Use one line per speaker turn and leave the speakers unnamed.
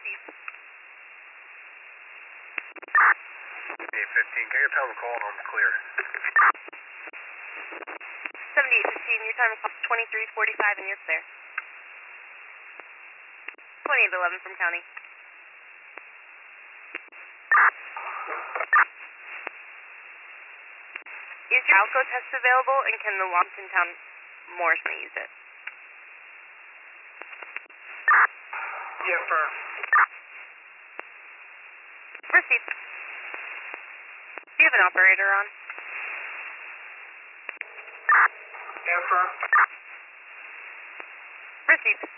Hey, 15, can you tell the call home's clear?
7815, your time is 23:45 and you're clear. 2811 from county. Is your Alco test available and can the Washington Town Morrison use it?
Yeah, firm.
Proceed. Do you have an operator on?
Yeah, firm.
Proceed.